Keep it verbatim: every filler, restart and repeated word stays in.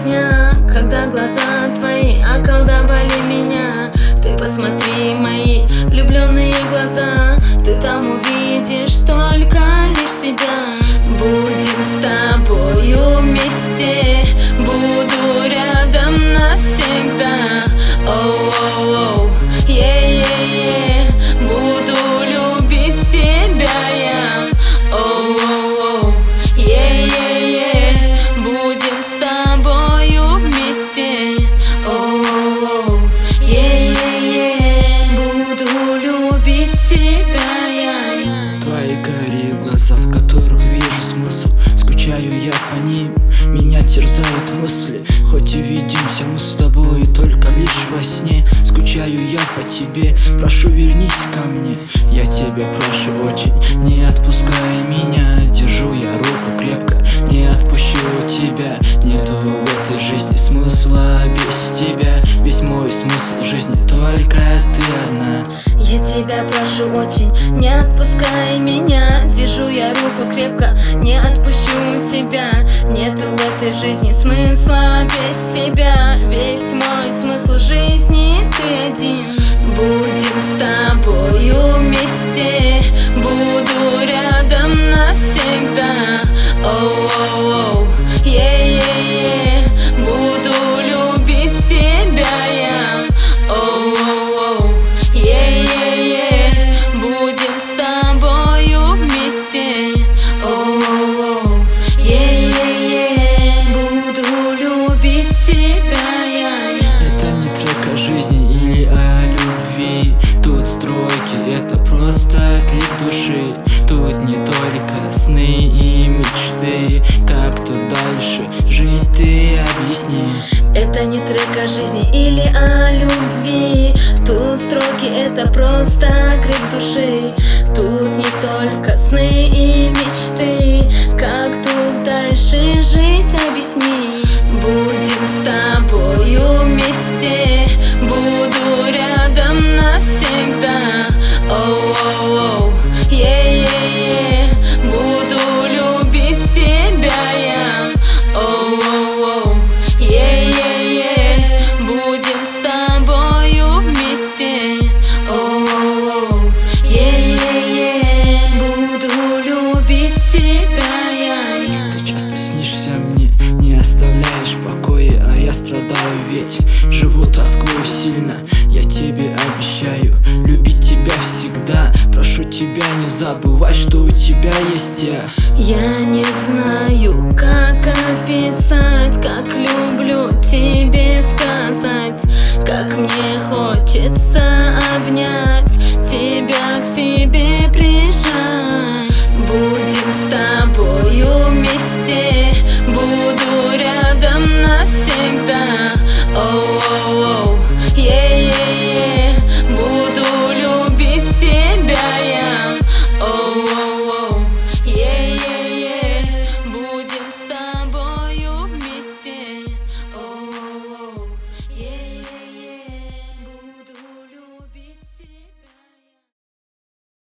дня, когда глаза твои околдовали меня. Ты посмотри мои влюбленные глаза, ты там увидишь только лишь себя. Будем с тобою вместе, буду рядом навсегда. Оу-оу-оу, е-е-е, буду любить тебя я. Оу-оу-оу, е-е-е, будем с тобою вместе. Оу-оу-оу, е-е-е, буду любить тебя я. Твои карие глаза, в которых вижу смысл, скучаю я по ним, меня терзают мысли. Хоть и видимся мы с тобой только лишь во сне, скучаю я по тебе, прошу, вернись ко мне. Я тебя прошу очень, не отпускай меня, держу я руку крепко, не отпущу тебя. Нету в этой жизни смысла без тебя, весь мой смысл жизни только ты одна. Я тебя прошу очень, не отпускай меня, держу я руку крепко, не отпущу тебя. Нету в этой жизни смысла без тебя, весь мой смысл жизни ты один. Будем с тобою вместе, буду рядом навсегда. Оу-оу-оу, е-е-е, буду любить тебя я. Оу-оу-оу, е-е-е, будем с тобою вместе. Оу-оу-оу, е-е-е, буду любить тебя я. Это не трек о жизни или о любви, тут строки, это просто крик души. Тут не только сны и мечты, как тут дальше жить, ты объясни. Это не трек о жизни или о любви, тут строки, это просто крик души. Тут не только сны и мечты, как тут дальше жить, объясни. Будем с тобою вместе, буду рядом навсегда. Оу-оу-оу, е-е-е, буду любить тебя я. Оу-оу-оу, е-е-е, будем с тобою вместе. Оу-оу-оу, е-е-е, буду любить тебя я. Ты часто снишься мне, не оставляешь в покое, а я страдаю, ведь живу тоскую сильно. Я тебе обещаю любить тебя всегда, прошу тебя не забывай, что у тебя есть я. Я не знаю, как описать, как люблю тебе сказать, как мне хочется обнять.